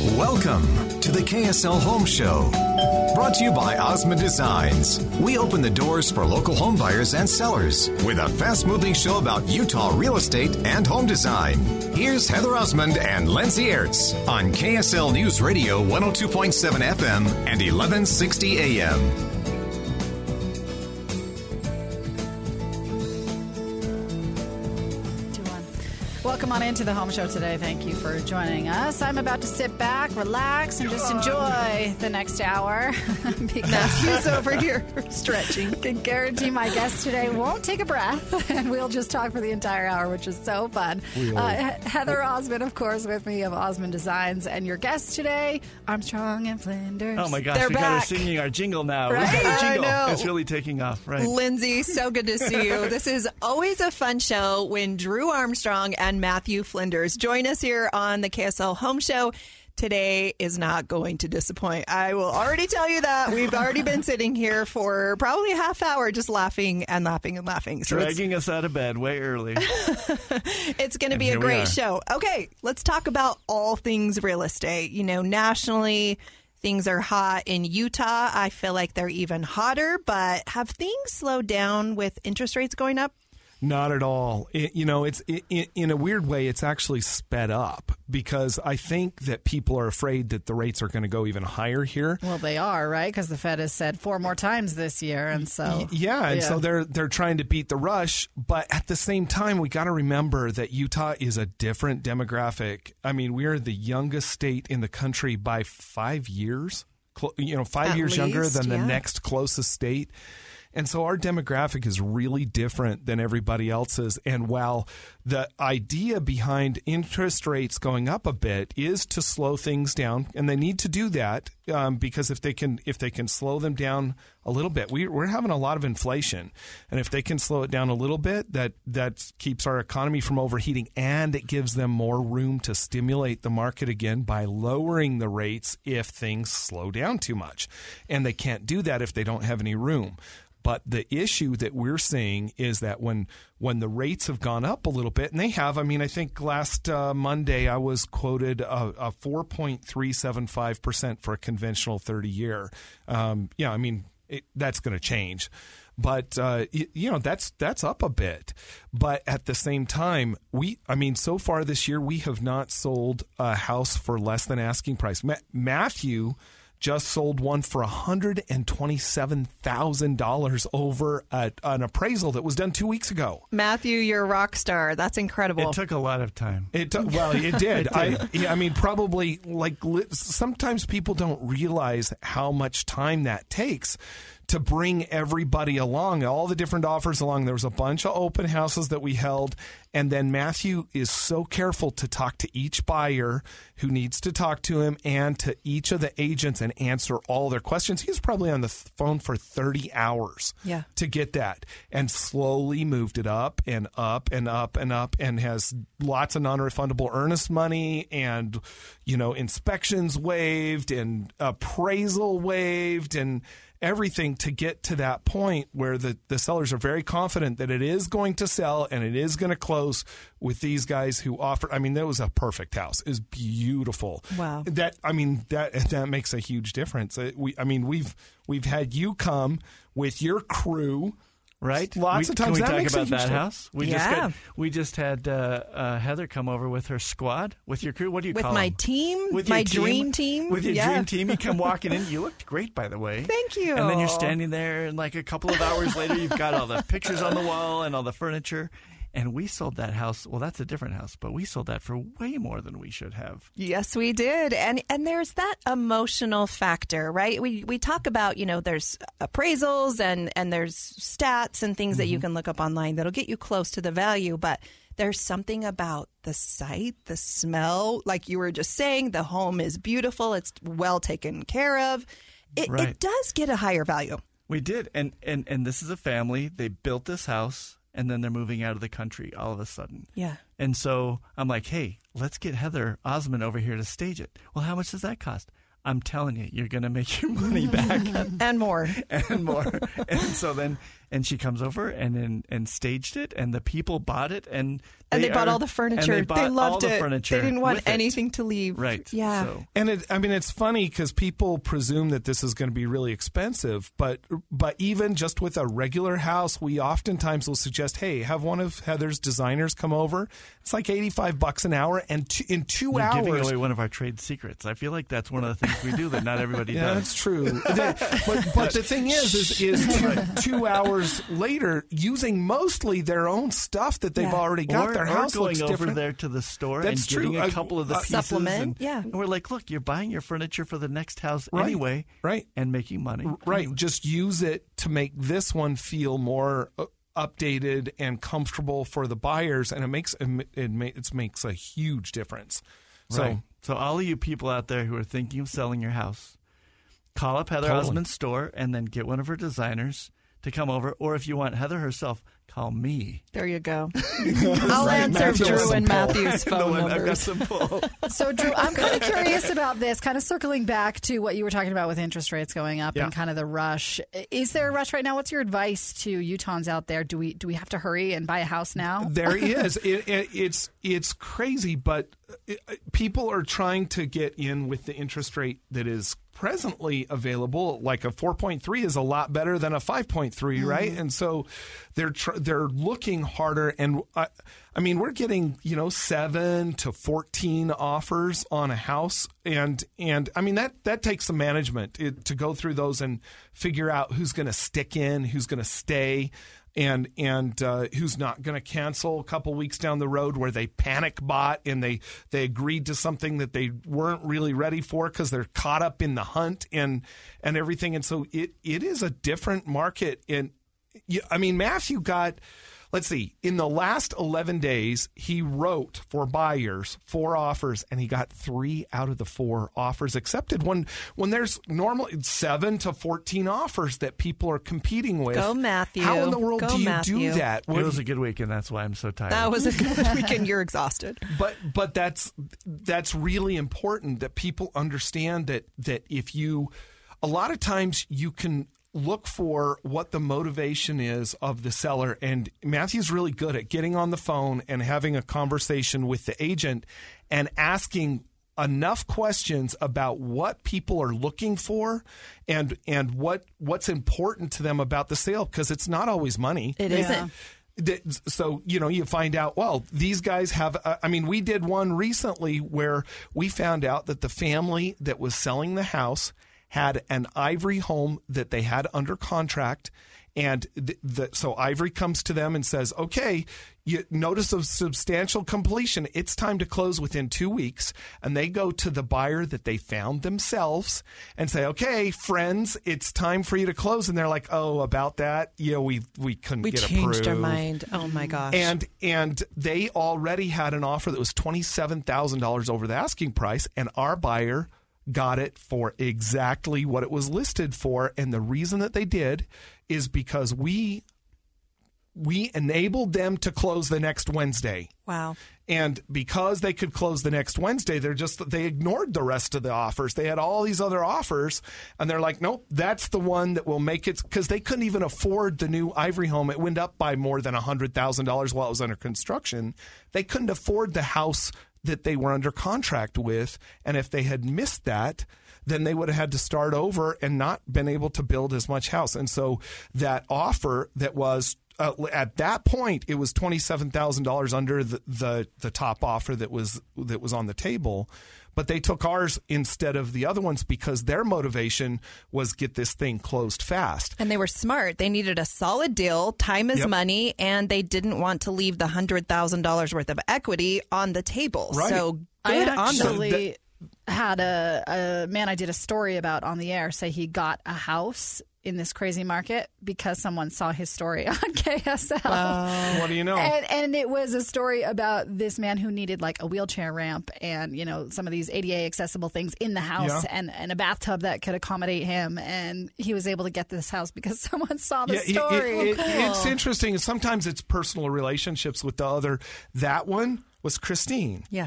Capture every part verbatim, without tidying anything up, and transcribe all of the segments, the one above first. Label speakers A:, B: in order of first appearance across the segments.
A: Welcome to the K S L Home Show. Brought to you by Osmond Designs. We open the doors for local home buyers and sellers with a fast-moving show about Utah real estate and home design. Here's Heather Osmond and Lindsay Ertz on K S L News Radio one oh two point seven F M and eleven sixty A M.
B: Welcome on into the Home Show today. Thank you for joining us. I'm about to sit back, relax, and just enjoy the next hour because he's over here stretching. Can guarantee my guest today won't take a breath, and we'll just talk for the entire hour, which is so fun. Uh, Heather Osmond, of course, with me of Osmond Designs, and your guest today, Armstrong and Flinders.
C: Oh my gosh,
B: They're
C: we
B: back.
C: got her singing our jingle now.
B: Right?
C: We've got a jingle.
D: I know.
C: It's really taking off, right?
D: Lindsay, so good to see you. This is always a fun show when Drew Armstrong and Matthew Flinders join us here on the K S L Home Show. Today is not going to disappoint. I will already tell you that. We've already been sitting here for probably a half hour just laughing and laughing and laughing. So
C: Dragging us out of bed way early.
D: it's going to
C: And
D: be a
C: here we are.
D: great show. Okay, let's talk about all things real estate. You know, nationally, things are hot in Utah. I feel like they're even hotter, but have things slowed down with interest rates going up?
E: Not at all. It, you know, it's it, in a weird way, it's actually sped up because I think that people are afraid that the rates are going to go even higher here.
B: Well, they are, right? Because the Fed has said four more times this year, and so
E: Y- yeah, and
B: yeah.
E: so they're they're trying to beat the rush, but at the same time, we got to remember that Utah is a different demographic. I mean, we are the youngest state in the country by five years. Cl- you know, five
D: At
E: years younger
D: least,
E: than the
D: yeah.
E: next closest state. And so our demographic is really different than everybody else's. And while the idea behind interest rates going up a bit is to slow things down, and they need to do that um, because if they can if they can slow them down a little bit, we, we're having a lot of inflation. And if they can slow it down a little bit, that, that keeps our economy from overheating, and it gives them more room to stimulate the market again by lowering the rates if things slow down too much. And they can't do that if they don't have any room. But the issue that we're seeing is that when when the rates have gone up a little bit, and they have, I mean, I think last uh, Monday I was quoted a, a four point three seven five percent for a conventional thirty-year. Um, yeah, I mean, it, that's going to change. But, uh, you, you know, that's that's up a bit. But at the same time, we, I mean, so far this year, we have not sold a house for less than asking price. Ma- Matthew just sold one for one hundred twenty-seven thousand dollars over a, an appraisal that was done two weeks ago.
D: Matthew, you're a rock star. That's incredible.
C: It took a lot of time.
E: It took, well, it did. I, yeah, I mean, probably like li- sometimes people don't realize how much time that takes to bring everybody along, all the different offers along. There was a bunch of open houses that we held, and then Matthew is so careful to talk to each buyer who needs to talk to him and to each of the agents and answer all their questions. He was probably on the th- phone for thirty hours
D: Yeah.
E: to get that, and slowly moved it up and up and up and up, and has lots of non-refundable earnest money and, you know, inspections waived and appraisal waived and everything to get to that point where the, the sellers are very confident that it is going to sell and it is going to close with these guys who offer. I mean, that was a perfect house. It was beautiful.
D: Wow.
E: That, I mean, that that makes a huge difference. Uh, We, I mean, we've we've had you come with your crew.
C: Right?
E: Lots
C: we,
E: of times
C: Can we
E: that
C: talk
E: makes a
C: about
E: huge
C: that
E: difference.
C: house? We
D: Yeah.
C: just got, we just had uh, uh, Heather come over with her squad, with your crew. What do you
D: With
C: call
D: my
C: them?
D: team,
C: With
D: my
C: your team?
D: dream team.
C: With your
D: Yeah.
C: dream team, you come walking in. You looked great, by the way.
D: Thank you.
C: And then you're standing there, and like a couple of hours later, you've got all the pictures on the wall and all the furniture. And we sold that house. Well, that's a different house, but we sold that for way more than we should have.
D: Yes, we did. And and there's that emotional factor, right? We we talk about, you know, there's appraisals and, and there's stats and things mm-hmm. that you can look up online that'll get you close to the value, but there's something about the site, the smell, like you were just saying, the home is beautiful, it's well taken care of. It,
C: Right.
D: it does get a higher value.
C: We did. And, and, and this is a family. They built this house. And then they're moving out of the country all of a sudden.
D: Yeah.
C: And so I'm like, hey, let's get Heather Osmond over here to stage it. Well, how much does that cost? I'm telling you, you're going to make your money back.
D: And more.
C: and more. And so then And she comes over and and, and staged it, and the people bought it, and they,
D: and they bought
C: are,
D: all the furniture.
C: And they, bought
D: they loved
C: all the
D: it.
C: Furniture
D: they didn't want
C: with it.
D: anything to leave.
C: Right.
D: Yeah.
C: So.
E: And it, I mean, it's funny because people presume that this is going to be really expensive, but but even just with a regular house, we oftentimes will suggest, hey, have one of Heather's designers come over. It's like eighty-five bucks an hour, and two, in two
C: You're
E: hours,
C: giving away one of our trade secrets. I feel like that's one of the things we do that not everybody
E: yeah,
C: does.
E: that's true. The- but but the thing is, is, is two, two hours later, using mostly their own stuff that they've
D: Yeah.
E: already got,
C: Or,
E: their
C: or
E: house
C: going
E: looks
C: over
E: different.
C: there to the store
E: That's
C: and getting
E: true.
C: a
E: Uh,
C: couple of the
E: uh,
C: pieces.
D: supplement,
C: and,
D: yeah.
C: and we're like, look, you're buying your furniture for the next house
E: Right,
C: anyway,
E: right.
C: and making money.
E: Right.
C: Anyway.
E: Just use it to make this one feel more uh, updated and comfortable for the buyers, and it makes it, it, ma- it makes a huge difference. So
C: Right. So all of you people out there who are thinking of selling your house, call up Heather
E: Totally.
C: Osmond's store and then get one of her designers to come over. Or if you want Heather herself, call me.
D: There you go. I'll answer
E: Matthew has
D: Drew
E: some
D: and
E: pull.
D: Matthew's phone
C: No, I've got
D: numbers.
C: some pull.
B: So, Drew, I'm kind of curious about this, kind of circling back to what you were talking about with interest rates going up
E: Yeah.
B: and kind of the rush. Is there a rush right now? What's your advice to Utahns out there? Do we do we have to hurry and buy a house now?
E: there is. It, it, it's it's crazy, but it, people are trying to get in with the interest rate that is presently available. Like a four point three is a lot better than a five point three, mm-hmm. right? And so they're tr- they're looking harder. And I, I mean, we're getting, you know, seven to fourteen offers on a house, and and I mean that that takes some management it, to go through those and figure out who's going to stick in, who's going to stay. And and uh, who's not going to cancel a couple weeks down the road where they panic bought and they, they agreed to something that they weren't really ready for because they're caught up in the hunt and and everything. And so it it is a different market. And I mean, Matthew got, let's see, in the last eleven days, he wrote for buyers four offers, and he got three out of the four offers accepted. When when there's normally seven to fourteen offers that people are competing with.
D: Go, Matthew.
E: How in the world
D: Go,
E: do you
D: Matthew.
E: do that?
C: It was a good week, and that's why I'm so tired.
D: That was a good weekend. You're exhausted.
E: But but that's that's really important that people understand that that if you, a lot of times you can look for what the motivation is of the seller. And Matthew's really good at getting on the phone and having a conversation with the agent and asking enough questions about what people are looking for and and what what's important to them about the sale, because it's not always money.
D: It
B: Yeah.
D: isn't.
E: That- So, you know, you find out, well, these guys have, uh, I mean, we did one recently where we found out that the family that was selling the house had an Ivory home that they had under contract. And the, the, so Ivory comes to them and says, okay, you notice of substantial completion. It's time to close within two weeks. And they go to the buyer that they found themselves and say, okay, friends, it's time for you to close. And they're like, oh, about that? You know, we, we couldn't
D: We
E: get
D: changed
E: approved.
D: our mind. Oh, my gosh.
E: And and they already had an offer that was twenty-seven thousand dollars over the asking price, and our buyer got it for exactly what it was listed for. And the reason that they did is because we we enabled them to close the next Wednesday.
D: Wow.
E: And because they could close the next Wednesday, they're just they ignored the rest of the offers. They had all these other offers, and they're like, nope, that's the one that will make it, because they couldn't even afford the new Ivory home. It went up by more than one hundred thousand dollars while it was under construction. They couldn't afford the house that they were under contract with, and if they had missed that, then they would have had to start over and not been able to build as much house. And so that offer that was Uh, at that point, it was twenty-seven thousand dollars under the, the the top offer that was that was on the table, but they took ours instead of the other ones because their motivation was get this thing closed fast.
D: And they were smart. They needed a solid deal. Time is
E: Yep.
D: money, and they didn't want to leave the one hundred thousand dollars worth of equity on the table.
E: Right.
D: So
B: I
D: good on them.
B: actually had a, a man I did a story about on the air say he got a house in this crazy market because someone saw his story on K S L.
E: What do you know?
B: And, and it was a story about this man who needed like a wheelchair ramp and, you know, some of these A D A accessible things in the house
E: Yeah.
B: and, and a bathtub that could accommodate him. And he was able to get this house because someone saw the
E: Yeah, it-
B: story.
E: it- it- it's interesting. Sometimes it's personal relationships with the other. That one was Christine.
D: Yeah.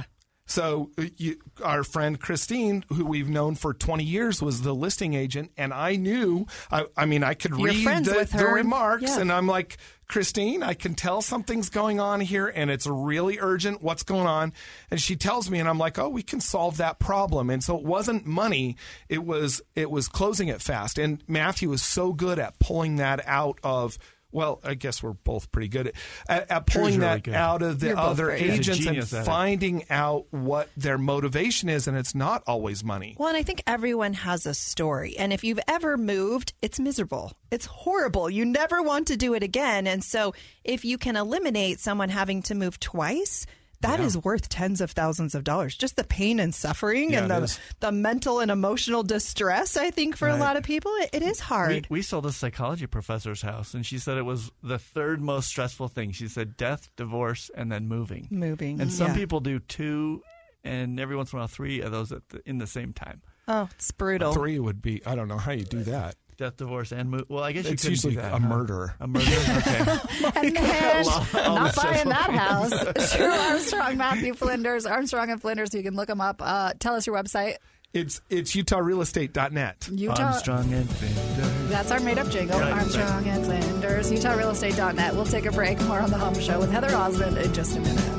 E: So uh, you, our friend Christine, who we've known for twenty years, was the listing agent, and I knew. I, I mean, I could
D: You're
E: read
D: friends
E: the,
D: with
E: the
D: her.
E: remarks,
D: Yeah.
E: and I'm like, Christine, I can tell something's going on here, and it's really urgent. What's going on? And she tells me, and I'm like, oh, we can solve that problem. And so it wasn't money; it was it was closing it fast. And Matthew was so good at pulling that out of. Well, I guess we're both pretty good at, at, at pulling
C: really
E: that
C: good.
E: out of the
B: You're both
E: other
B: very good.
C: He's a
E: agents and
C: genius at it.
E: finding out what their motivation is, and it's not always money.
D: Well, and I think everyone has a story. And if you've ever moved, it's miserable. It's horrible. You never want to do it again. And so if you can eliminate someone having to move twice, that is worth tens of thousands of dollars. Just the pain and suffering
E: Yeah,
D: and
E: it
D: the,
E: is.
D: the mental and emotional distress, I think, for a
C: Right.
D: lot of people, it, it is hard.
C: We, we sold a psychology professor's house, and she said it was the third most stressful thing. She said death, divorce, and then moving.
D: Moving.
C: And some
D: Yeah.
C: people do two, and every once in a while three of those at the, in the same time.
D: Oh, it's brutal.
E: Three would be, I don't know how you do that.
C: Death, divorce, and move. Well, I guess you
E: It's
C: couldn't
E: usually
C: do that,
E: a
C: huh?
E: murder.
C: A murder? Okay.
B: And then,
C: All
B: not
C: the
B: buying
C: stressful
B: that
C: things.
B: house. Drew Armstrong, Matthew Flinders, Armstrong and Flinders. You can look them up. Uh, tell us your website.
E: It's it's Utah Real Estate dot net.
B: Utah.
C: Armstrong and Flinders.
B: That's our made-up jingle.
C: Right,
B: Armstrong and Flinders. Utah Real Estate dot net. We'll take a break. More on the Home Show with Heather Osmond in just a minute.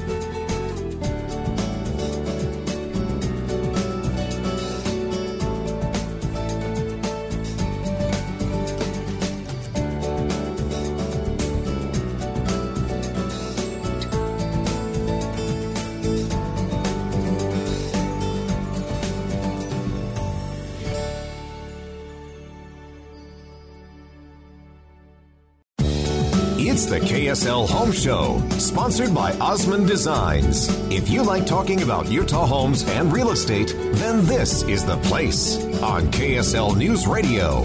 A: It's the K S L Home Show, sponsored by Osmond Designs. If you like talking about Utah homes and real estate, then this is the place on K S L News Radio.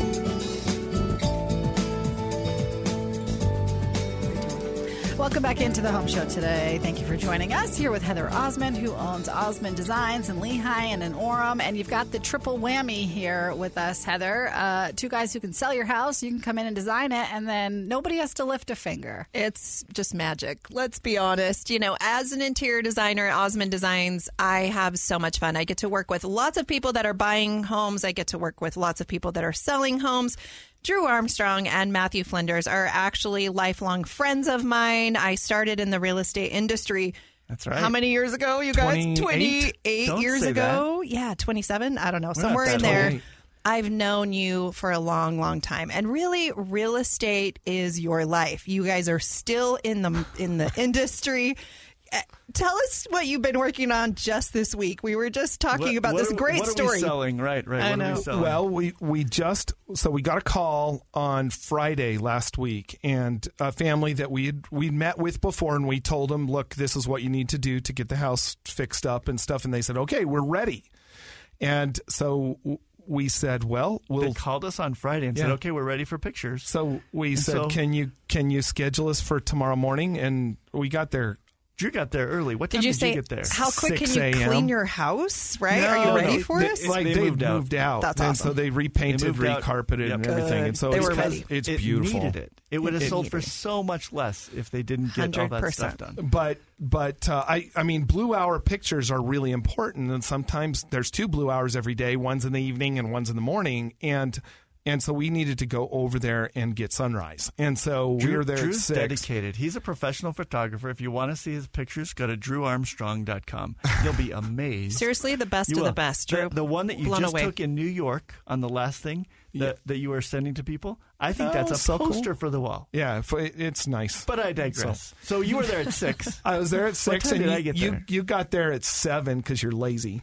B: Welcome back into the Home Show today. Thank you for joining us here with Heather Osmond, who owns Osmond Designs in Lehi and in Orem. And you've got the triple whammy here with us, Heather. Uh, two guys who can sell your house. You can come in and design it, and then nobody has to lift a finger.
D: It's just magic. Let's be honest. You know, as an interior designer at Osmond Designs, I have so much fun. I get to work with lots of people that are buying homes. I get to work with lots of people that are selling homes. Drew Armstrong and Matthew Flinders are actually lifelong friends of mine. I started in the real estate industry.
C: That's right.
D: How many years ago, you guys?
E: twenty-eight?
D: twenty-eight
C: Don't
D: years
C: say
D: ago? Yeah, twenty-seven. I don't know.
C: not
D: Somewhere
C: that
D: in there.
E: old.
D: I've known you for a long, long time. And really, real estate is your life. You guys are still in the in the industry. Uh, Tell us what you've been working on just this week. We were just talking
C: What-
D: about
C: what
D: this
C: are-
D: great
C: what
D: story.
C: Are we selling? Right, right.
D: I
C: what Are
D: know.
C: we selling?
E: Well, we, we just, so we got a call on Friday last week, and a family that we had we met with before, and we told them, look, this is what you need to do to get the house fixed up and stuff. And they said, okay, we're ready. And so w- we said, well,
C: they
E: we'll.
C: called us on Friday and
E: Yeah.
C: said, "Okay, we're ready for pictures."
E: So we
C: And
E: said,
C: so-
E: can you can you schedule us for tomorrow morning? And we got there.
C: Drew got there early. What time
D: Did you
C: did
D: say
C: you get there?
D: how quick can
E: six
D: you
E: a m?
D: clean your house? Right?
C: No,
D: Are you ready
C: no.
D: for
C: They-
D: us?
C: it's-
E: Like
C: they
E: they
C: moved out.
E: moved out,
D: That's
E: and
D: awesome.
E: so they repainted,
C: They moved out.
E: recarpeted, and
C: Yep.
E: everything. And so
D: They
E: it's,
D: were ready.
E: it's
C: it
E: beautiful.
C: needed it. It would have
D: It
C: sold for
D: needed it.
C: so much less if they didn't get all that
D: one hundred
C: stuff
D: percent.
C: done.
E: But but uh, I I mean, blue hour pictures are really important, and sometimes there's two blue hours every day. One's in the evening and one's in the morning, and and so we needed to go over there and get sunrise, and so we
C: Drew,
E: were there
C: Drew's
E: at six.
C: dedicated. He's a professional photographer. If you want to see his pictures, go to drew armstrong dot com. You'll be amazed.
D: Seriously, the best
C: You
D: of the
C: will.
D: best,
C: The,
D: Drew.
C: the one that you
D: Blown
C: just
D: away.
C: took in New York on the last thing that,
E: Yeah.
C: that you were sending to people, I think
E: Oh,
C: that's a
E: so cool.
C: poster for the wall.
E: Yeah, f- it's nice.
C: But I digress. So, you were there at six.
E: I was there at six,
C: time
E: and
C: did
E: you,
C: I get
E: you
C: there?
E: you got there at seven because you're lazy.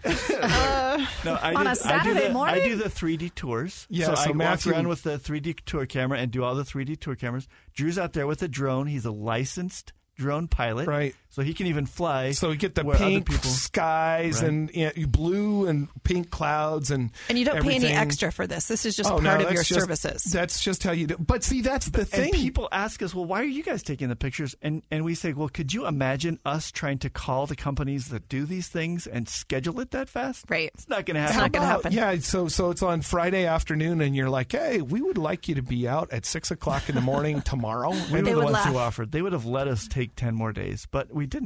C: No, I
B: On
C: did,
B: a Saturday
C: I do the,
B: morning?
C: I do the three D tours.
E: Yeah,
C: so,
E: so
C: I
E: Matthew-
C: walk around with the three D tour camera and do all the three D tour cameras. Drew's out there with a drone. He's a licensed drone pilot.
E: Right.
C: So he can even fly.
E: So we get the
C: where other
E: pink
C: people-
E: skies
C: Right.
E: and you know, blue and pink clouds and
D: And you don't pay any
E: everything.
D: extra for this. This is just
E: Oh,
D: part
E: no,
D: of
E: that's
D: your
E: just-
D: services.
E: That's just how you do. But see, that's the thing.
C: And people ask us, well, why are you guys taking the pictures? And and we say, well, could you imagine us trying to call the companies that do these things and schedule it that fast?
D: Right.
C: It's not going to
D: It's
C: happen.
D: not gonna
E: About-
D: happen.
E: Yeah, so so it's on Friday afternoon, and you're like, hey, we would like you to be out at six o'clock in the morning tomorrow.
C: We were
D: They
C: the
D: would
C: ones
D: laugh.
C: who offered. They would have let us take ten more days, but we didn't.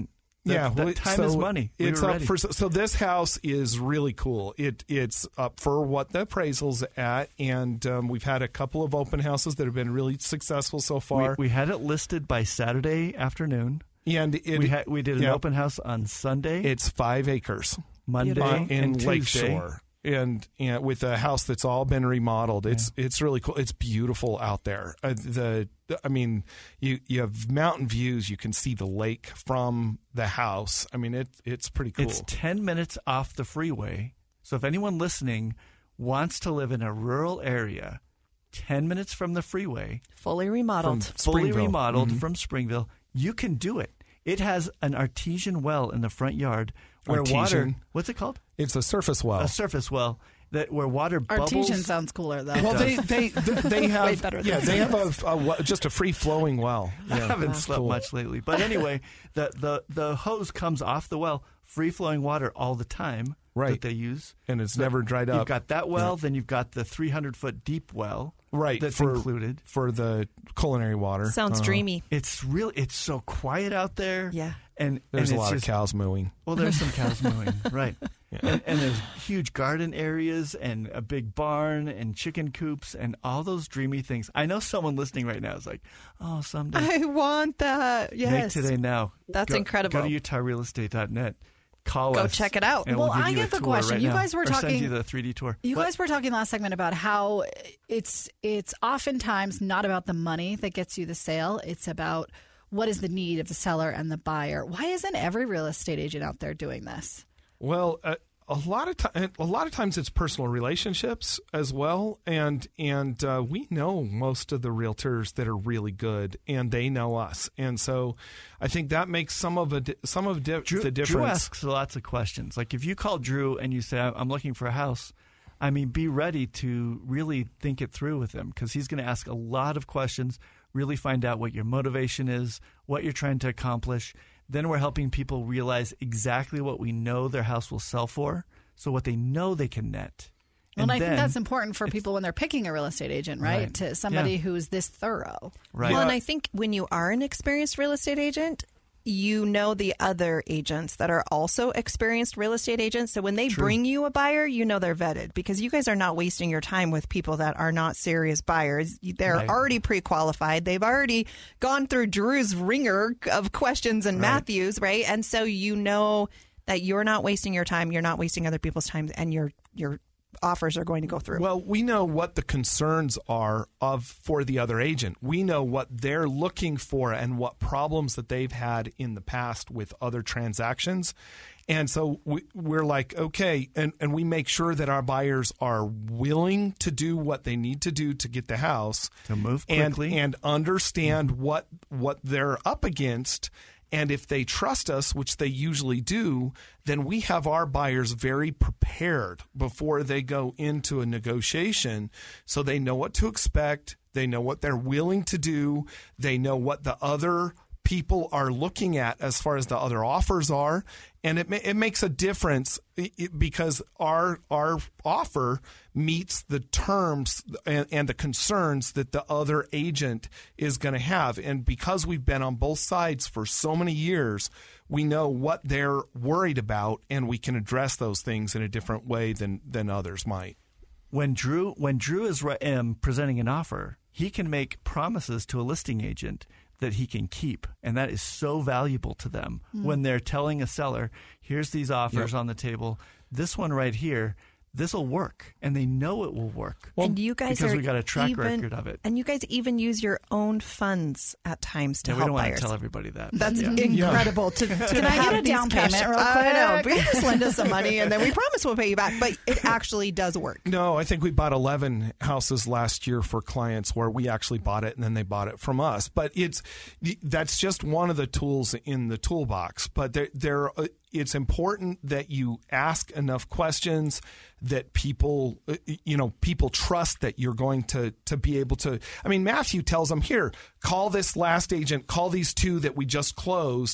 C: That,
E: yeah,
C: that
E: well,
C: time
E: so
C: is money. We
E: it's
C: were
E: up
C: ready.
E: for so this house is really cool. It it's up for what the appraisal's at, and um, we've had a couple of open houses that have been really successful so far.
C: We, we had it listed by Saturday afternoon.
E: and it,
C: we had we did an
E: yeah,
C: open house on Sunday.
E: It's five acres,
C: Monday
E: uh, in
C: and Tuesday.
E: Lakeshore. And, and with a house that's all been remodeled, it's yeah. it's really cool. It's beautiful out there. Uh, the I mean, you you have mountain views. You can see the lake from the house. I mean, it it's pretty cool.
C: It's ten minutes off the freeway. So if anyone listening wants to live in a rural area, ten minutes from the freeway,
D: fully remodeled,
C: from fully remodeled
E: mm-hmm.
C: from Springville, you can do it. It has an artesian well in the front yard where
E: artesian.
C: water. What's it called?
E: It's a surface well.
C: A surface well that where water bubbles.
B: Artesian sounds cooler though.
E: Well, they they they have
B: Way better than
E: yeah they have a, a just a free flowing well. Yeah,
C: I haven't
E: that's
C: slept
E: cool.
C: much lately, but anyway, the, the the hose comes off the well, free flowing water all the time
E: right.
C: that they use,
E: and it's
C: so
E: never dried
C: You've
E: up.
C: got that well,
E: yeah.
C: then you've got the three hundred foot deep well,
E: right?
C: That's
E: for,
C: included
E: for the culinary water.
D: Sounds
E: uh,
D: dreamy.
C: It's really it's so quiet out there.
D: Yeah.
C: And
E: there's
C: and
E: a
C: it's
E: lot
C: just,
E: of cows mooing.
C: Well, there's some cows mooing, right?
E: Yeah.
C: And, and there's huge garden areas and a big barn and chicken coops and all those dreamy things. I know someone listening right now is like, "Oh, someday."
D: I want that. Yes.
C: Make today now.
D: That's
C: go,
D: incredible.
C: Go to utah real estate dot net. Call
D: Go
C: us.
D: check it out.
C: And
B: Well,
C: we'll give
B: I
C: you
B: have
C: a
B: a
C: tour
B: question.
C: right
B: You
C: now.
B: guys were
C: or
B: talking-
C: Send you the three D tour.
B: You
C: What?
B: guys were talking last segment about how it's it's oftentimes not about the money that gets you the sale. It's about what is the need of the seller and the buyer. Why isn't every real estate agent out there doing this?
E: Well, uh, a lot of time, a lot of times it's personal relationships as well, and and uh, we know most of the realtors that are really good, and they know us, and so I think that makes some of a di- some of di-
C: Drew,
E: the difference.
C: Drew asks lots of questions. Like if you call Drew and you say, "I'm looking for a house," I mean, be ready to really think it through with him because he's going to ask a lot of questions. Really find out what your motivation is, what you're trying to accomplish. Then we're helping people realize exactly what we know their house will sell for, so what they know they can net.
B: Well,
C: And
B: and I
C: then
B: think that's important for people when they're picking a real estate agent, right?
C: Right.
B: To somebody
C: Yeah.
B: who's this thorough.
C: Right.
D: Well, and I think when you are an experienced real estate agent, you know the other agents that are also experienced real estate agents. So when they
C: True.
D: bring you a buyer, you know they're vetted because you guys are not wasting your time with people that are not serious buyers. They're
C: Right.
D: already pre-qualified. They've already gone through Drew's ringer of questions and
C: Right.
D: Matthew's, right? And so you know that you're not wasting your time, you're not wasting other people's time, and your your offers are going to go through.
E: Well, we know what the concerns are of for the other agent. We know what they're looking for and what problems that they've had in the past with other transactions. And so we, we're like, okay, and, and we make sure that our buyers are willing to do what they need to do to get the house.
C: To move
E: and,
C: quickly.
E: and understand what what they're up against. And if they trust us, which they usually do, then we have our buyers very prepared before they go into a negotiation so they know what to expect. They know what they're willing to do. They know what the other people are looking at as far as the other offers are. And it, ma- it makes a difference because our our offer meets the terms and, and the concerns that the other agent is going to have. And because we've been on both sides for so many years, we know what they're worried about, and we can address those things in a different way than, than others might.
C: When Drew when Drew is um, presenting an offer, he can make promises to a listing agent that he can keep, and that is so valuable to them mm. when they're telling a seller, here's these offers
E: Yep.
C: on the table, this one right here, this will work, and they know it will work.
D: and you guys
C: because
D: are
C: we got a track
D: even,
C: record of it.
D: And you guys even use your own funds at times to
C: Yeah, we
D: help
C: don't want
D: buyers.
C: to tell everybody that.
D: That's
C: yeah.
D: incredible. To, to
B: Can I
D: have
B: get a
D: these
B: down
D: cash-
B: payment real
D: I
B: quick?
D: know. Just lend us some money, and then we promise we'll pay you back. But it actually does work.
E: No, I think we bought eleven houses last year for clients where we actually bought it and then they bought it from us. But it's that's just one of the tools in the toolbox. But there, there, it's important that you ask enough questions that people, you know, people trust that you're going to to be able to. I mean, Matthew tells them, here, call this last agent, call these two that we just closed.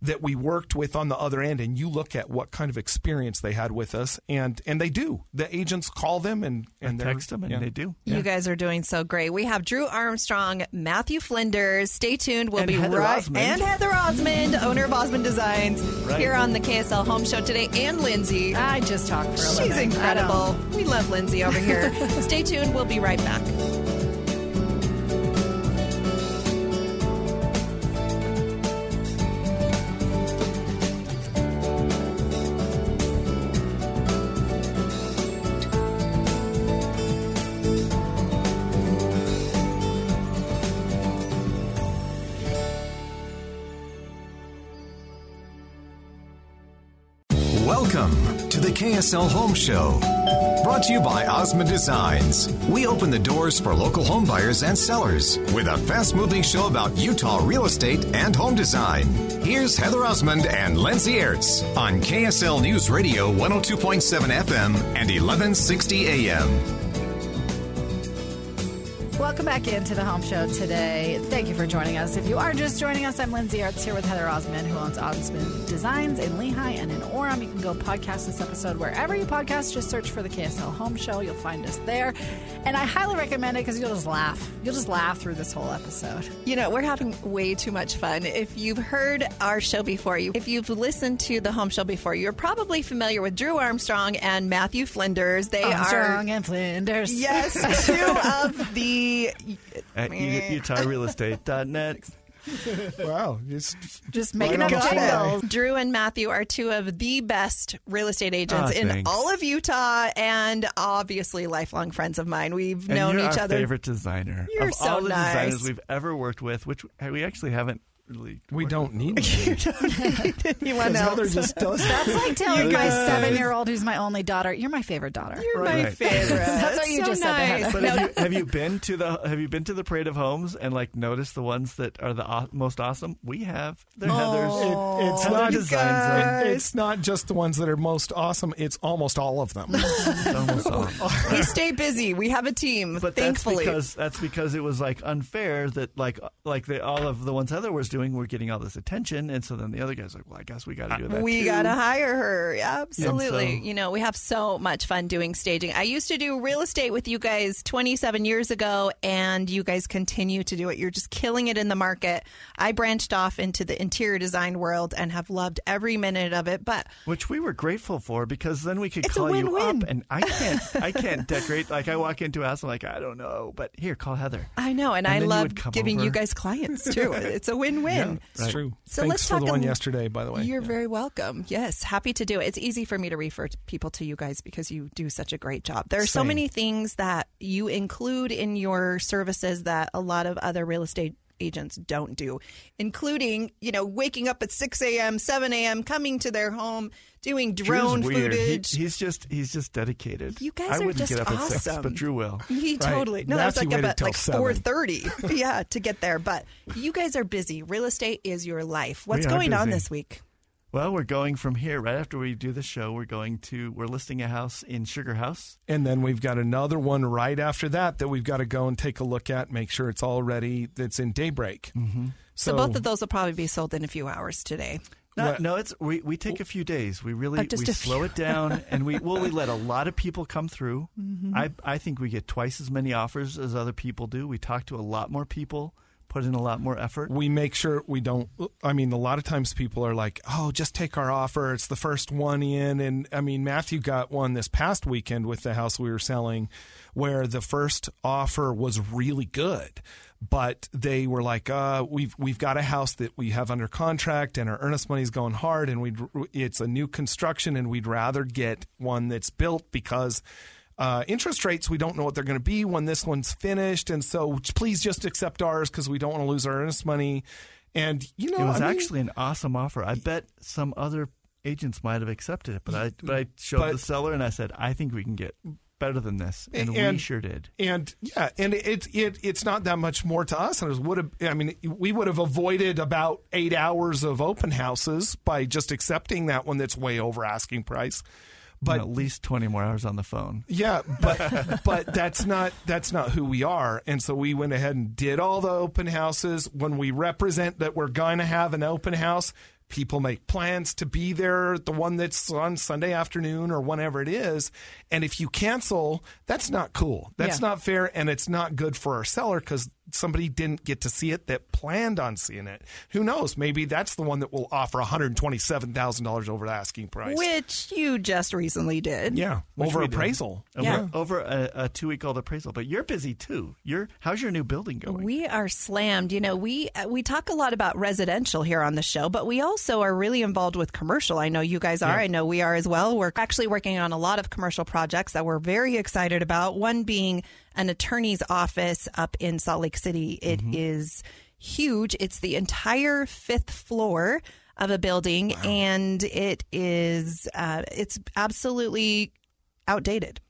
E: that we worked with on the other end, and you look at what kind of experience they had with us, and and they do. The agents call them and and
C: I text them, and
E: yeah.
C: they do.
D: You
C: Yeah.
D: guys are doing so great. We have Drew Armstrong, Matthew Flinders. Stay tuned. We'll
C: And
D: be
C: Heather
D: right
C: Osmond.
D: and Heather Osmond, owner of Osmond Designs,
C: Right.
D: here on the K S L Home Show today. And Lindsay.
B: I just talk for a
D: She's
B: living. I
D: incredible.
B: don't-
D: We love Lindsay over here. Stay tuned. We'll be right back.
A: Welcome to the K S L Home Show. Brought to you by Osmond Designs. We open the doors for local home buyers and sellers with a fast-moving show about Utah real estate and home design. Here's Heather Osmond and Lindsay Ertz on K S L News Radio one oh two point seven F M and eleven sixty A M.
B: Welcome back into the Home Show today. Thank you for joining us. If you are just joining us, I'm Lindsay Artz here with Heather Osmond, who owns Osmond Designs in Lehigh and in Orem. You can go podcast this episode wherever you podcast. Just search for the K S L Home Show. You'll find us there. And I highly recommend it because you'll just laugh. You'll just laugh through this whole episode.
D: You know, we're having way too much fun. If you've heard our show before, you if you've listened to the Home Show before, you're probably familiar with Drew Armstrong and Matthew Flinders. They
B: Armstrong
D: are
B: and Flinders.
D: yes, two of the
C: At Utah Real Estate dot net.
E: Wow, just
B: Just making
E: Right
B: up
E: on the fly.
B: jingles.
D: Drew and Matthew are two of the best real estate agents
C: Ah,
D: in
C: thanks.
D: all of Utah, and obviously lifelong friends of mine. We've
C: And
D: known
C: you're
D: each
C: our
D: other.
C: favorite designer.
D: You're
C: of
D: so
C: all the
D: nice.
C: designers we've ever worked with, which we actually haven't really.
E: we
C: worked
E: don't need them.
D: You want
E: Because Heather
D: else?
E: just does that.
B: That's like telling
C: You
B: my
C: guys-
B: seven-year-old, who's my only daughter, you're my favorite daughter.
D: You're my
C: Right.
D: favorite.
B: That's what you
D: So
B: just said to
D: nice.
B: Heather.
C: But have you, have you been to the Have you been to the Parade of Homes and like noticed the ones that are the aw- most awesome? We have. They're Heather's.
E: It, it's
C: Heather
E: not
C: designs them.
E: it- it's not just the ones that are most awesome. It's almost all of them.
C: It's almost all.
D: We stay busy. We have a team.
C: But
D: thankfully,
C: that's because that's because it was like unfair that like like the, all of the ones Heather was doing were getting all this attention, and so then the other guys were like, well, I guess we got to do that.
D: we
C: too.
D: gotta hire her. Absolutely.
C: And so-
D: You know, we have so much fun doing staging. I used to do real estate with you guys twenty-seven years ago, and you guys continue to do it. You're just killing it in the market. I branched off into the interior design world and have loved every minute of it. But
C: Which we were grateful for because then we could
D: It's a
C: call you
D: win-win.
C: up, and I can't I can't decorate. Like I walk into a house, I'm like, I don't know, but here, call Heather.
D: I know, and,
C: And
D: I
C: then you
D: love
C: would come
D: giving you
C: over.
D: guys clients too. It's a win-win.
E: It's
C: Right.
E: true.
D: So
E: Thanks
D: let's
E: for
D: talk
E: the one
D: a-
E: yesterday, by the way.
D: You're
E: Yeah.
D: very welcome. Yes, happy to do it. It's easy for me to refer to people to you guys because you do such a great job. There are so
E: Same.
D: many things that you include in your services that a lot of other real estate agents don't do, including, you know, waking up at six a.m., seven a.m., coming to their home, doing drone
C: Drew's weird. He-
D: footage.
C: he's just he's just dedicated.
D: You guys
C: I
D: are
C: wouldn't
D: just
C: get up at six,
D: awesome.
C: but Drew will.
D: He totally. No,
E: Matthew
D: that's like
E: waited
D: about
E: till
D: like
E: seven.
D: four thirty. Yeah, to get there. But you guys are busy. Real estate is your life. What's
C: We are
D: going on
C: busy.
D: this week?
C: Well, we're going from here right after we do the show. We're going to we're listing a house in Sugar House.
E: And then we've got another one right after that that we've got to go and take a look at, make sure it's all ready. That's in Daybreak. Mm-hmm.
D: So, both of those will probably be sold in a few hours today.
C: Not,
E: What-
C: no, it's we, we take a few days. We really
D: Oh, just
C: we
D: a
C: slow
D: few.
C: it down, and we well we let a lot of people come through. I I think we get twice as many offers as other people do. We talk to a lot more people, put in a lot more effort.
E: we make sure we don't. I mean, a lot of times people are like, "Oh, just take our offer. It's the first one in." And I mean, Matthew got one this past weekend with the house we were selling, where the first offer was really good, but they were like, uh, "We've we've got a house that we have under contract, and our earnest money's going hard, and we it's a new construction, and we'd rather get one that's built because." Uh, interest rates, we don't know what they're going to be when this one's finished. And so please just accept ours because we don't want to lose our earnest money. And, you know,
C: It was
E: I mean,
C: actually an awesome offer. I bet some other agents might have accepted it, but I but I showed
E: But-
C: the seller and I said, I think we can get better than this, and, we
E: And-
C: sure did.
E: And yeah, and it, it it's not that much more to us. And it would have, I mean, we would have avoided about eight hours of open houses by just accepting that one that's way over asking price. But
C: And at least twenty more hours on the phone.
E: yeah, but but that's not that's not who we are. And so we went ahead and did all the open houses. When we represent that we're going to have an open house, people make plans to be there, the one that's on Sunday afternoon or whenever it is. And if you cancel, that's not cool. That's
D: Yeah.
E: not fair, and it's not good for our seller because somebody didn't get to see it that planned on seeing it. Who knows? Maybe that's the one that will offer one hundred twenty-seven thousand dollars over the asking price.
D: Which you just recently did.
E: yeah,
C: Which
E: over
C: we did.
E: appraisal.
C: Over,
D: Yeah.
C: over a, a two-week-old appraisal. But you're busy, too. You're How's your new building going?
D: We are slammed. You know, we uh, we talk a lot about residential here on the show, but we also are really involved with commercial. I know you guys are. I know we are as well. We're actually working on a lot of commercial projects that we're very excited about. One being an attorney's office up in Salt Lake City. It
C: Mm-hmm.
D: is huge. It's the entire fifth floor of a building, and it is uh, it's absolutely outdated.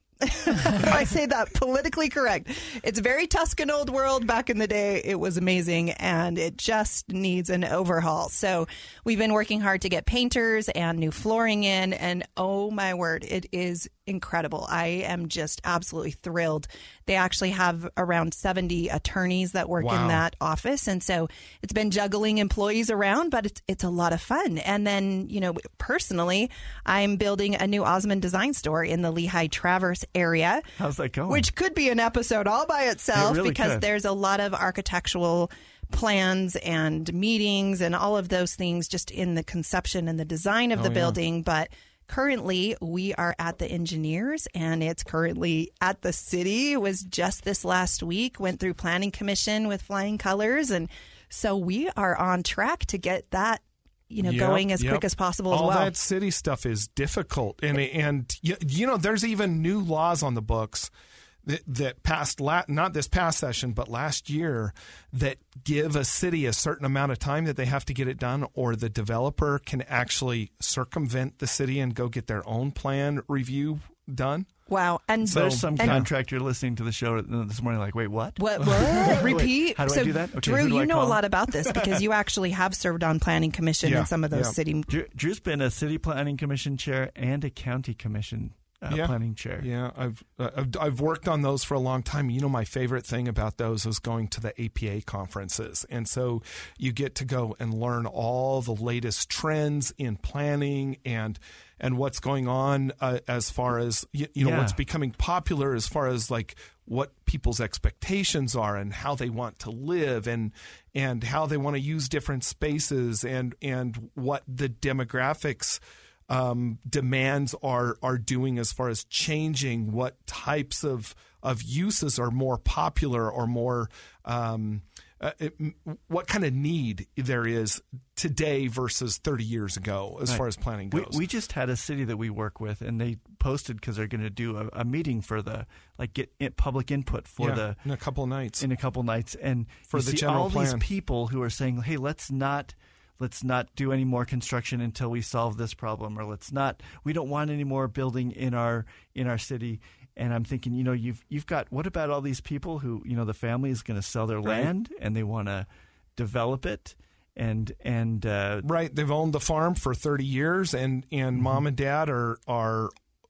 D: I say that politically correct. It's very Tuscan old world. Back in the day, it was amazing, and it just needs an overhaul. So we've been working hard to get painters and new flooring in, and oh my word, it is incredible. I am just absolutely thrilled. They actually have around seventy attorneys that work
E: Wow.
D: in that office, and so it's been juggling employees around, but it's it's a lot of fun. And then, you know, personally, I'm building a new Osmond Design Store in the Lehigh Traverse area.
C: How's that going?
D: Which could be an episode all by itself
C: It really
D: because
C: could.
D: there's a lot of architectural plans and meetings and all of those things just in the conception and the design of
E: Oh,
D: the
E: yeah.
D: building. But currently we are at the engineers, and it's currently at the city. It was just this last week, went through planning commission with flying colors. And so we are on track to get that, you know,
E: Yep,
D: going as
E: yep.
D: quick as possible as
E: All
D: well.
E: that city stuff is difficult, and and you, you know there's even new laws on the books that, that passed la- not this past session but last year that give a city a certain amount of time that they have to get it done, or the developer can actually circumvent the city and go get their own plan review done.
D: Wow. And
C: There's some
D: and-
C: contractor listening to the show this morning like, wait, what?
D: What? What? Repeat.
C: how do I
D: so,
C: do that? Okay,
D: Drew,
C: who do
D: you
C: I
D: know a
C: call?
D: lot about this because you actually have served on planning commission
E: Yeah,
D: in some of those
E: yeah.
D: city.
C: Drew, Drew's been a city planning commission chair and a county commission uh,
E: Yeah.
C: planning chair.
E: Yeah, I've, uh, I've I've worked on those for a long time. You know, my favorite thing about those was going to the A P A conferences, and so you get to go and learn all the latest trends in planning and and what's going on uh, as far as you, you know
C: Yeah.
E: what's becoming popular as far as like what people's expectations are and how they want to live and and how they want to use different spaces and and what the demographics um, demands are are doing as far as changing what types of of uses are more popular or more um, uh, it, what kind of need there is today versus thirty years ago as
C: Right.
E: far as planning
C: We,
E: goes.
C: we just had a city that we work with, and they posted because they're going to do a, a meeting for the like get in, public input for
E: yeah,
C: the
E: in a couple of nights.
C: in a couple nights, and
E: For
C: you
E: the
C: see
E: general
C: all
E: plan.
C: these people who are saying, "Hey, let's not." Let's not do any more construction until we solve this problem, or let's not. We don't want any more building in our in our city. And I'm thinking, you know, you've you've got. What about all these people who, you know, the family is going to sell their
E: Right.
C: land and they want to develop it, and and uh,
E: Right, they've owned the farm for thirty years, and and
C: Mm-hmm.
E: mom and dad are are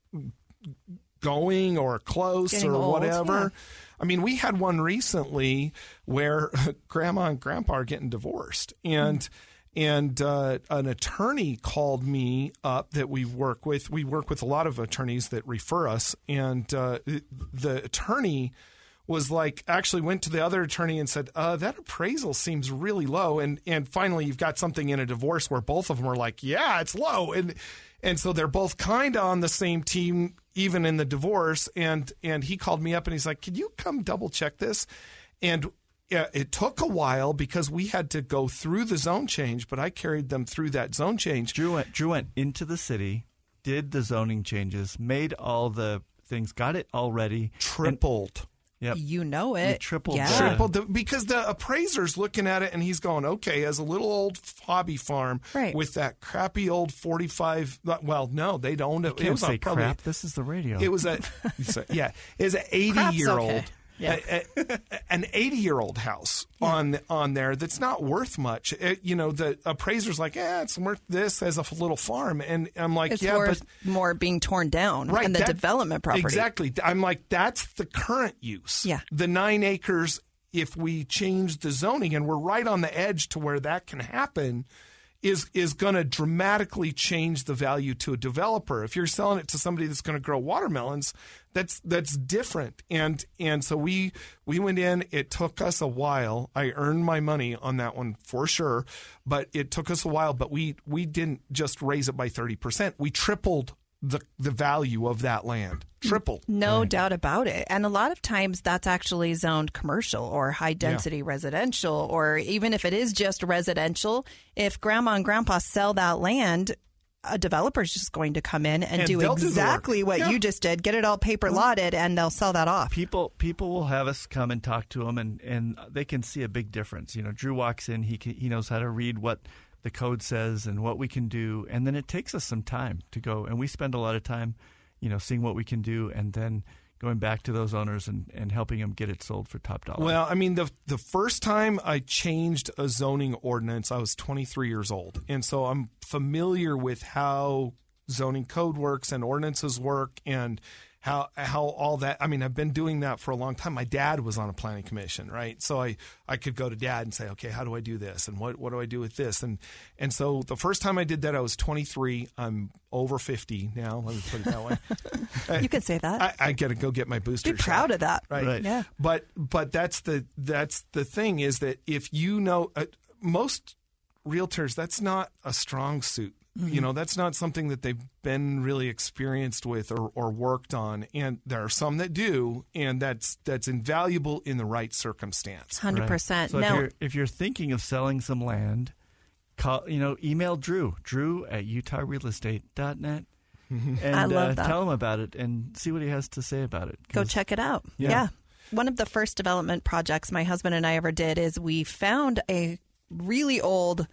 E: going or close
D: Getting
E: or
D: old,
E: whatever.
D: yeah.
E: I mean, we had one recently where grandma and grandpa are getting divorced, and and uh, an attorney called me up that we work with. We work with a lot of attorneys that refer us, and uh, the attorney was like, actually went to the other attorney and said, uh, that appraisal seems really low. And and finally, you've got something in a divorce where both of them are like, yeah, it's low. And and so they're both kind of on the same team, even in the divorce. And and he called me up and he's like, can you come double check this? And yeah, it took a while because we had to go through the zone change, but I carried them through that zone change.
C: Drew went, Drew went into the city, did the zoning changes, made all the things, got it all ready.
E: Tripled.
C: Yep.
D: You know
C: We
D: it.
C: tripled
D: yeah.
C: the-
E: Tripled the, because the appraiser's looking at it and he's going, okay, as a little old hobby farm
D: Right.
E: with that crappy old forty-five. Well, no, they don't. It,
C: Can't
E: was
C: say
E: a, probably,
C: crap. This is the radio.
E: It was a yeah. It was an eighty
D: Crap's
E: year old.
D: okay. Yeah.
E: a- a- an eighty-year-old house on on there that's not worth much. It, you know, the appraiser's like, yeah, it's worth this as a little farm, and I'm like,
D: It's
E: yeah,
D: worth
E: but
D: more being torn down
E: right,
D: and the
E: that-
D: development property.
E: Exactly. I'm like, that's the current use.
D: Yeah.
E: The nine acres. If we change the zoning, and we're right on the edge to where that can happen, is is going to dramatically change the value to a developer. If you're selling it to somebody that's going to grow watermelons, that's that's different. And and so we we went in. It took us a while. I earned my money on that one for sure, but it took us a while. But we we didn't just raise it by thirty percent. We tripled the the value of that land. Tripled.
D: No
C: Right.
D: doubt about it. And a lot of times that's actually zoned commercial or high density
E: Yeah.
D: residential, or even if it is just residential, if grandma and grandpa sell that land, a developer's just going to come in and,
E: And
D: do
E: they'll do the
D: exactly
E: work.
D: what
E: Yeah.
D: you just did, get it all paper lotted, and they'll sell that off.
C: People people will have us come and talk to them, and, and they can see a big difference. You know, Drew walks in, he can, he knows how to read what the code says and what we can do, and then it takes us some time to go, and we spend a lot of time, you know, seeing what we can do, and then going back to those owners and, and helping them get it sold for top dollar.
E: Well, I mean, the the first time I changed a zoning ordinance, I was twenty-three years old. And so I'm familiar with how zoning code works and ordinances work and how how all that. I mean, I've been doing that for a long time. My dad was on a planning commission, right? So I, I could go to dad and say, okay, how do I do this? And what, what do I do with this? And and so the first time I did that, I was twenty-three. I'm over fifty now. Let me put it that way.
D: You could say that.
E: I, I got to go get my booster
D: Be proud
E: shot.
D: of that.
E: Right.
C: Right.
D: Yeah.
E: But but that's the that's the thing is that if you know uh, most realtors, that's not a strong suit.
D: Mm-hmm.
E: You know, that's not something that they've been really experienced with or, or worked on. And there are some that do, and that's that's invaluable in the right circumstance.
D: one hundred percent.
C: So
D: No.
C: if you're if you're thinking of selling some land, call you know email Drew Drew at utah real estate dot net and
D: I love
C: uh,
D: that.
C: tell him about it and see what he has to say about it.
D: Go
C: 'Cause-
D: check it out.
C: Yeah.
D: Yeah. One of the first development projects my husband and I ever did is we found a really old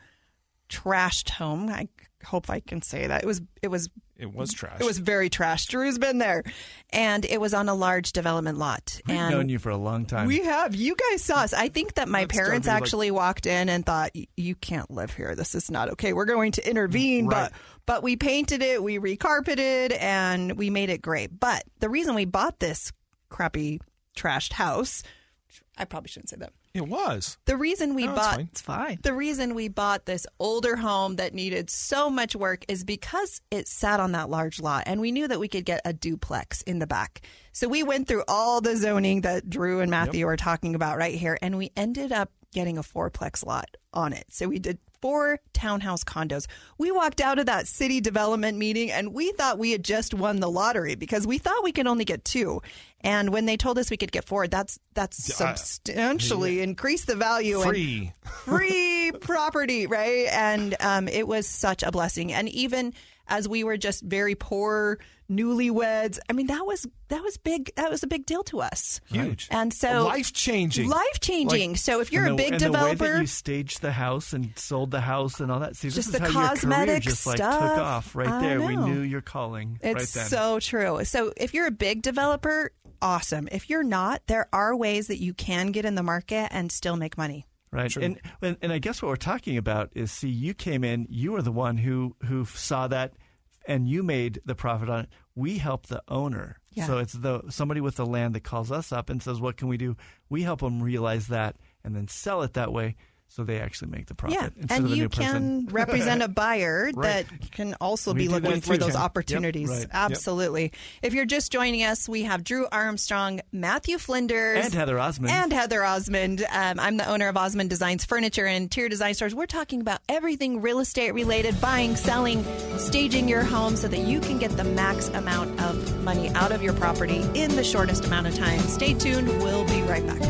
D: trashed home. I hope I can say that. It was it was
E: It was trash.
D: it was very trashed. Drew's been there. And it was on a large development lot.
C: We've
D: and
C: known you for a long time.
D: we have. You guys saw us. I think that my
E: That's gotta
D: parents
E: be like-
D: actually walked in and thought, you can't live here. This is not okay. We're going to intervene.
E: Right.
D: But but we painted it, we recarpeted, and we made it great. But the reason we bought this crappy, trashed house, I probably shouldn't say that.
E: It was.
D: The reason we
E: No, it's
D: bought
E: fine.
C: It's fine.
D: the reason we bought this older home that needed so much work is because it sat on that large lot, and we knew that we could get a duplex in the back. So we went through all the zoning that Drew and Matthew were talking about right here, and we ended up getting a fourplex lot on it. So we did four townhouse condos. We walked out of that city development meeting and we thought we had just won the lottery because we thought we could only get two. And when they told us we could get four, that's that's
E: Uh,
D: substantially increased the value. and
E: Free.
D: free property, right? And um, it was such a blessing. And even as we were just very poor newlyweds, I mean, that was that was big. That was a big deal to us.
E: Huge.
D: And so
E: life changing.
D: life changing. So if you're
C: and
D: a
C: the,
D: big
C: and the way
D: developer,
C: that you staged the house and sold the house and all that, see, this
D: Just
C: is
D: the
C: how your career
D: cosmetic
C: just like
D: stuff.
C: took off right
D: I
C: there. We
D: know.
C: knew your calling
D: it's
C: right then.
D: so true. So if you're a big developer, awesome. If you're not, there are ways that you can get in the market and still make money.
C: Right,
E: True.
C: and, and and I guess what we're talking about is, see, you came in, you were the one who who saw that, and you made the profit on it. We help the owner,
D: Yeah.
C: so it's the somebody with the land that calls us up and says, "What can we do?" We help them realize that, and then sell it that way, so they actually make the profit.
D: Yeah,
C: instead
D: and
C: of the
D: you
C: new
D: can
C: person.
D: represent a buyer
E: Right.
D: that can also
C: We
D: be
C: do
D: looking
C: that
D: for
C: too,
D: those
C: Jen. Yep,
D: opportunities.
C: right. Yep.
D: Absolutely. If you're just joining us, we have Drew Armstrong, Matthew Flinders,
C: And Heather Osmond.
D: and Heather Osmond. Um, I'm the owner of Osmond Designs Furniture and Interior Design Stores. We're talking about everything real estate related: buying, selling, staging your home so that you can get the max amount of money out of your property in the shortest amount of time. Stay tuned. We'll be right back.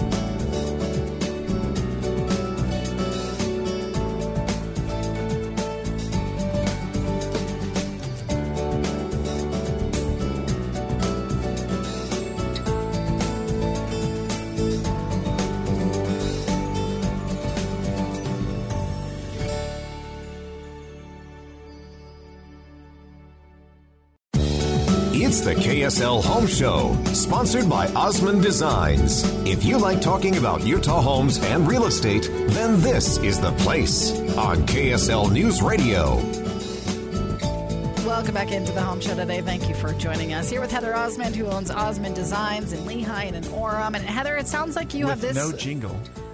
A: It's the K S L Home Show, sponsored by Osmond Designs. If you like talking about Utah homes and real estate, then this is the place on K S L News Radio.
B: Welcome back into the Home Show today. Thank you for joining us. Here with Heather Osmond, who owns Osmond Designs in Lehigh and in Orem. And Heather, it sounds like you
C: With
B: have this.
C: no jingle.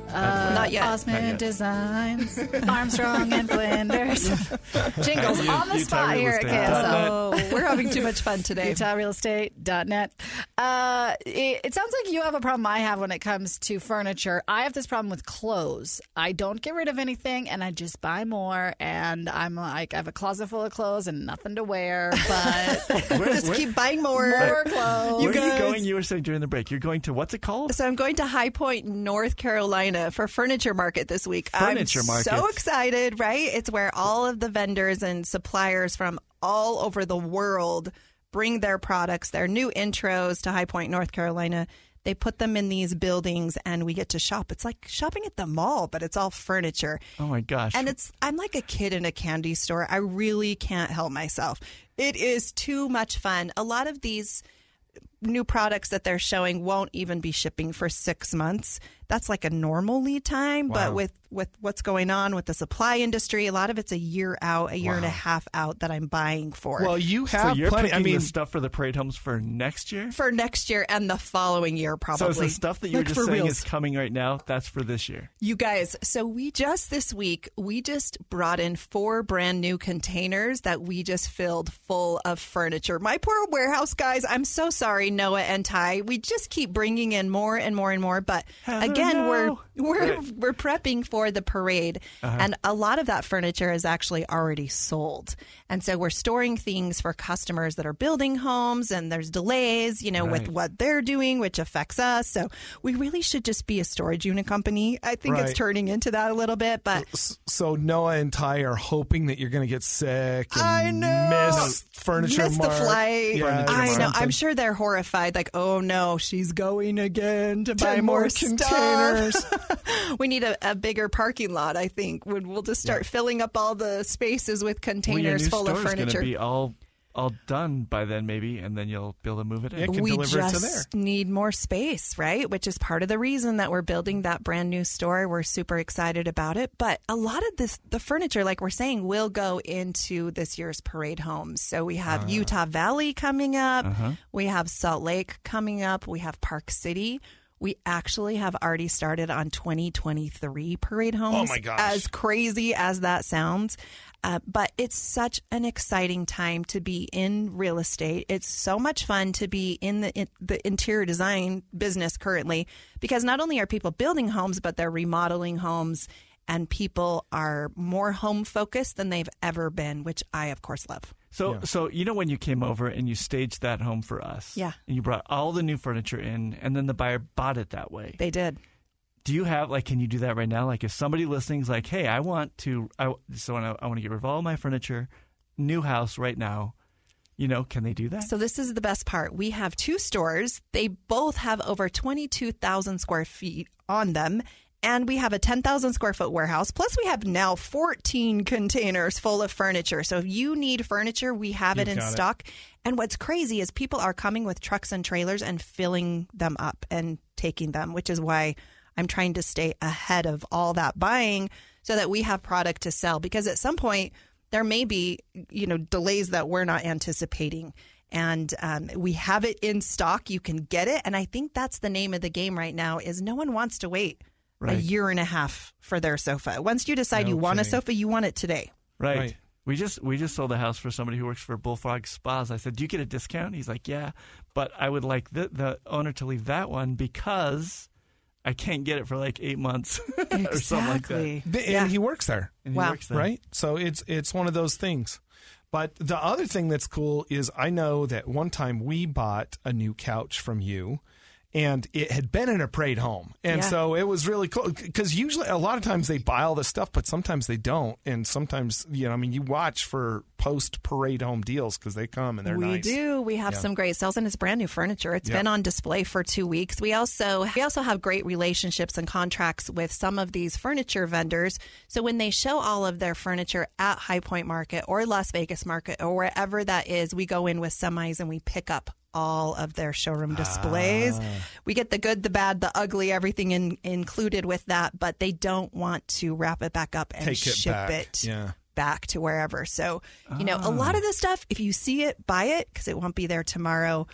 B: Uh,
D: Not yet.
B: Osmond
C: Not yet.
B: Designs, Armstrong and Flinders. Jingles
C: And
B: on the
C: Utah
B: spot
C: Real
B: here at
C: Estate.
B: K S L.
D: Oh, we're having too much fun today.
B: Utah Real Estate dot net. Uh, it, it sounds like you have a problem I have when it comes to furniture. I have this problem with clothes. I don't get rid of anything, and I just buy more. And I'm like, I have a closet full of clothes and nothing to wear, but
C: Where-
D: Just
C: where-
D: keep buying more.
B: more clothes.
C: Where are you
D: guys-
C: going? You were saying during the break. You're going to, what's it called?
D: So I'm going to High Point, North Carolina for Furniture Market this week.
C: Furniture
D: I'm
C: Market.
D: so excited, right? It's where all of the vendors and suppliers from all over the world bring their products, their new intros to High Point, North Carolina. They put them in these buildings and we get to shop. It's like shopping at the mall, but it's all furniture.
C: Oh my gosh.
D: And it's I'm like a kid in a candy store. I really can't help myself. It is too much fun. A lot of these new products that they're showing won't even be shipping for six months. That's like a normal lead time. But
E: Wow.
D: with, with what's going on with the supply industry, a lot of it's a year out, a year and a half out that I'm buying for.
E: Well, you
C: so
E: have
C: you're
E: plenty.
C: picking
E: I mean,
C: the stuff for the parade homes for next year?
D: for next year and the following year, probably.
C: So is the stuff that you
D: Like
C: were
D: for
C: just saying
D: reals.
C: is coming right now, that's for this year?
D: You guys, so we just this week, we just brought in four brand new containers that we just filled full of furniture. My poor warehouse guys, I'm so sorry, Noah and Ty. We just keep bringing in more and more and more. But again,
C: no.
D: we're we're
C: Right.
D: we're prepping for the parade, and a lot of that furniture is actually already sold. And so we're storing things for customers that are building homes, and there's delays, you know, with
C: Right.
D: what they're doing, which affects us. So we really should just be a storage unit company. I think
E: Right.
D: it's turning into that a little bit, but
E: so Noah and Ty are hoping that you're going to get sick and
D: I know.
E: miss furniture
D: miss the
E: mart.
D: flight.
E: Yeah,
C: Furniture
E: or
D: I know.
E: something.
D: I'm sure they're horrified. Like, oh no, she's going again to buy
E: Ten
D: more,
E: more containers.
D: stuff. We need a, a bigger parking lot. I think We'll- we'll just start filling up all the spaces with
C: Well, your
D: containers
C: new
D: full of
C: store's going
D: furniture.
C: to be all all done by then, maybe, and then you'll be able to move it in.
E: Yeah, can
D: we
E: deliver it
D: just
E: to there.
D: need more space, right? Which is part of the reason that we're building that brand new store. We're super excited about it. But a lot of this, the furniture, like we're saying, will go into this year's parade homes. So we have Utah Valley coming up. We have Salt Lake coming up. We have Park City. We actually have already started on twenty twenty-three parade homes.
E: Oh, my gosh.
D: As crazy as that sounds. Uh, but it's such an exciting time to be in real estate. It's so much fun to be in the in the interior design business currently, because not only are people building homes, but they're remodeling homes, and people are more home focused than they've ever been, which I, of course, love.
C: So,
E: Yeah.
C: so you know when you came over and you staged that home for us,
D: Yeah.
C: and you brought all the new furniture in, and then the buyer bought it that way.
D: They did.
C: Do you have like? Can you do that right now? Like, if somebody listening is like, "Hey, I want to, I so I, I want to get rid of all my furniture, new house right now," you know, can they do that?
D: So this is the best part. We have two stores. They both have over twenty-two thousand square feet on them. And we have a ten thousand square foot warehouse. Plus, we have now fourteen containers full of furniture. So if you need furniture, we have it
E: You've
D: in
E: got it.
D: stock. And what's crazy is people are coming with trucks and trailers and filling them up and taking them, which is why I'm trying to stay ahead of all that buying so that we have product to sell. Because at some point, there may be, you know, delays that we're not anticipating. And um, we have it in stock. You can get it. And I think that's the name of the game right now is no one wants to wait a
C: Right.
D: year and a half for their sofa. Once you decide
E: No
D: you want a
E: kidding.
D: sofa, you want it today.
C: Right.
E: Right.
C: We just we just sold a house for somebody who works for Bullfrog Spas. I said, "Do you get a discount?" He's like, "Yeah, but I would like the the owner to leave that one because I can't get it for like eight months or something like that."
E: The- And
D: Yeah.
E: he works there.
C: And he
D: Wow.
C: works there.
E: Right? So it's it's one of those things. But the other thing that's cool is I know that one time we bought a new couch from you, and it had been in a parade home. And
D: Yeah.
E: so it was really cool because usually a lot of times they buy all this stuff, but sometimes they don't. And sometimes, you know, I mean, you watch for post parade home deals because they come and they're
D: we
E: nice.
D: do. We have
E: Yeah.
D: some great sales, and it's brand new furniture. It's
E: Yeah.
D: been on display for two weeks. We also we also have great relationships and contracts with some of these furniture vendors. So when they show all of their furniture at High Point Market or Las Vegas Market or wherever that is, we go in with semis and we pick up all of their showroom displays.
E: Ah.
D: We get the good, the bad, the ugly, everything in, included with that, but they don't want to wrap it back up and
E: Take it
D: ship
E: back.
D: it
E: Yeah.
D: back to wherever. So, you know, a lot of the stuff, if you see it, buy it because it won't be there tomorrow.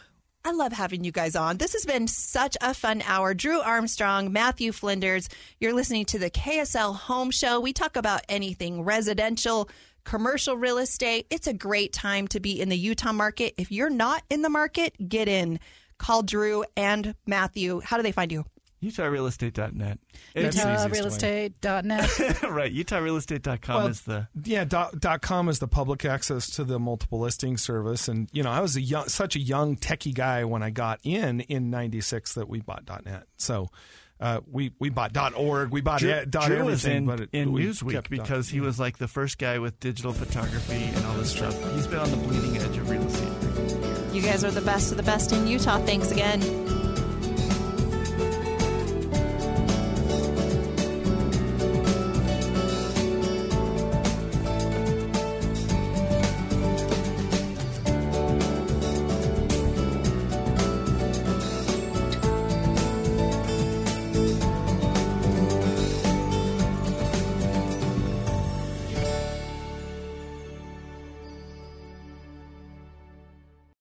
D: I love having you guys on. This has been such a fun hour. Drew Armstrong, Matthew Flinders. You're listening to the K S L Home Show. We talk about anything residential, commercial real estate. It's a great time to be in the Utah market. If you're not in the market, get in. Call Drew and Matthew. How do they find you?
C: Utah Real Estate dot net.
B: Utah Real Estate dot net.
C: Right. Utah Real Estate dot com
E: well,
C: is the...
E: Yeah, dot, dot com is the public access to the multiple listing service. And, you know, I was a young, such a young techie guy when I got in in ninety-six that we bought .net. So uh, we, we bought .org, we bought
C: Drew,
E: it, dot
C: Drew
E: everything.
C: was in,
E: but it,
C: in
E: we
C: Newsweek
E: kept
C: because he was like the first guy with digital photography and all this stuff. He's been on the bleeding edge of real estate.
D: You guys are the best of the best in Utah. Thanks again.